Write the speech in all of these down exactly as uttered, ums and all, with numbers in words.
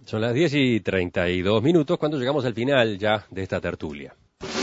Son las diez y treinta y dos minutos cuando llegamos al final ya de esta tertulia.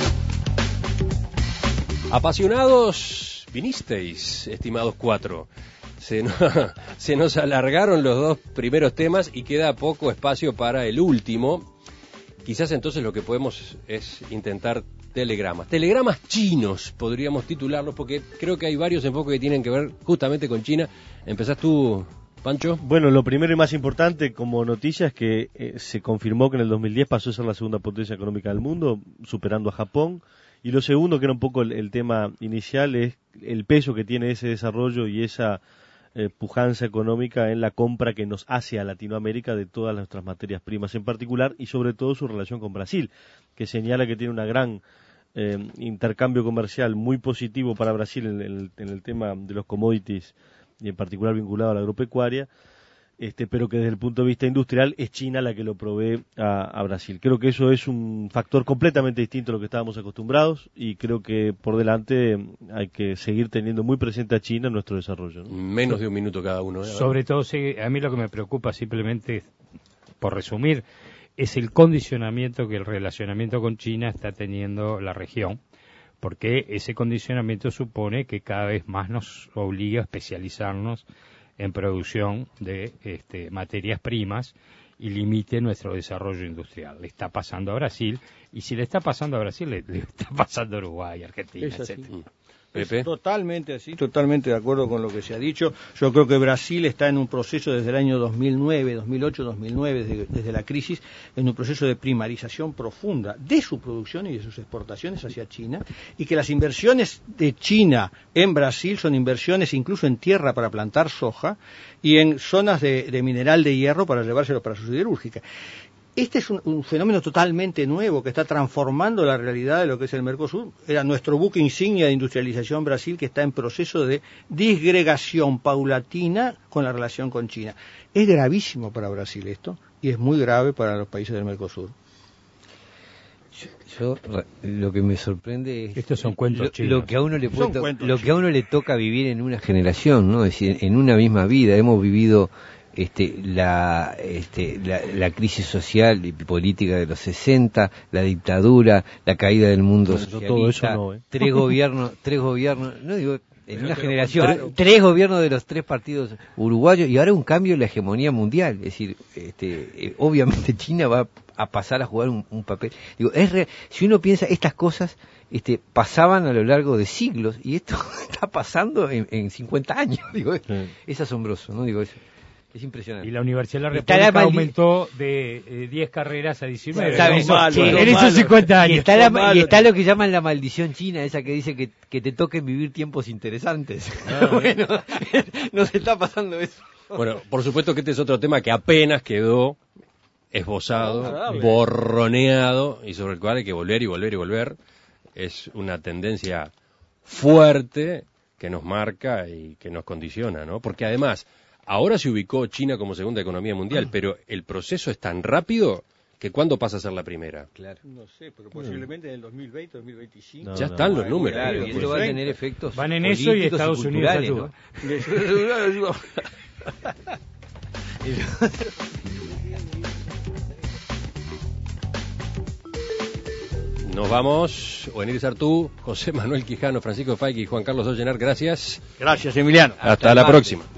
Apasionados vinisteis, estimados cuatro. Se nos, se nos alargaron los dos primeros temas y queda poco espacio para el último. Quizás entonces lo que podemos es intentar telegramas. Telegramas chinos, podríamos titularlos, porque creo que hay varios enfoques que tienen que ver justamente con China. ¿Empezás tú, Pancho? Bueno, lo primero y más importante como noticia es que eh, se confirmó que en el dos mil diez pasó a ser la segunda potencia económica del mundo, superando a Japón. Y lo segundo, que era un poco el, el tema inicial, es el peso que tiene ese desarrollo y esa eh, pujanza económica en la compra que nos hace a Latinoamérica de todas nuestras materias primas en particular, y sobre todo su relación con Brasil, que señala que tiene una gran eh, intercambio comercial muy positivo para Brasil en el, en el tema de los commodities, y en particular vinculado a la agropecuaria, este, pero que desde el punto de vista industrial es China la que lo provee a, a Brasil. Creo que eso es un factor completamente distinto a lo que estábamos acostumbrados, y creo que por delante hay que seguir teniendo muy presente a China en nuestro desarrollo, ¿no? Menos de un minuto cada uno, ¿eh? Sobre todo, sí, a mí lo que me preocupa, simplemente, por resumir, es el condicionamiento que el relacionamiento con China está teniendo la región, porque ese condicionamiento supone que cada vez más nos obliga a especializarnos en producción de este, materias primas y limite nuestro desarrollo industrial. Le está pasando a Brasil, y si le está pasando a Brasil, le, le está pasando a Uruguay, Argentina, etcétera. Pepe. Totalmente así, totalmente de acuerdo con lo que se ha dicho. Yo creo que Brasil está en un proceso desde el año dos mil nueve, dos mil ocho, dos mil nueve, desde, desde la crisis, en un proceso de primarización profunda de su producción y de sus exportaciones hacia China, y que las inversiones de China en Brasil son inversiones incluso en tierra para plantar soja y en zonas de, de mineral de hierro para llevárselo para su siderúrgica. Este es un, un fenómeno totalmente nuevo que está transformando la realidad de lo que es el Mercosur. Era nuestro buque insignia de industrialización Brasil, que está en proceso de disgregación paulatina con la relación con China. Es gravísimo para Brasil esto, y es muy grave para los países del Mercosur. Yo, yo lo que me sorprende es estos son cuentos lo, chinos. lo que a uno le puede to- lo chinos. que a uno le toca vivir en una generación, ¿no? Es decir, en una misma vida hemos vivido Este, la, este, la, la crisis social y política de los sesenta, la dictadura, la caída del mundo Bueno, socialista, todo eso no, ¿eh? tres gobiernos, tres gobiernos, no digo, en Pero una te generación, lo comparo. tres gobiernos de los tres partidos uruguayos, y ahora un cambio en la hegemonía mundial. Es decir, este, eh, obviamente China va a pasar a jugar un, un papel. Digo, es re, si uno piensa, estas cosas este, pasaban a lo largo de siglos, y esto está pasando en, en cincuenta años. Digo, es, Sí. es asombroso, ¿no? Digo, es, es impresionante. Y la Universidad de la Está la República maldi- aumentó de eh, diez carreras a diecinueve. Está en bien, esos- malo, sí, lo en esos malo. cincuenta Y años. está, la, malo. y está lo que llaman la maldición china, esa que dice que, que te toquen vivir tiempos interesantes. Bueno, nos está pasando eso. Bueno, por supuesto que este es otro tema que apenas quedó esbozado, Agradable. borroneado, y sobre el cual hay que volver y volver y volver. Es una tendencia fuerte que nos marca y que nos condiciona, ¿no? Porque además, ahora se ubicó China como segunda economía mundial, pero el proceso es tan rápido que ¿cuándo pasa a ser la primera? Claro. No sé, pero posiblemente en el dos mil veinte, dos mil veinticinco. No, Ya no, están no, los números. Claro, y esto va a treinta. tener efectos Van en eso, y políticos Estados Unidos culturales, ayuda. ¿no? Nos vamos, Oenir Sartú, José Manuel Quijano, Francisco Faiqui y Juan Carlos Ollenar, gracias. Gracias, Emiliano. Hasta la próxima.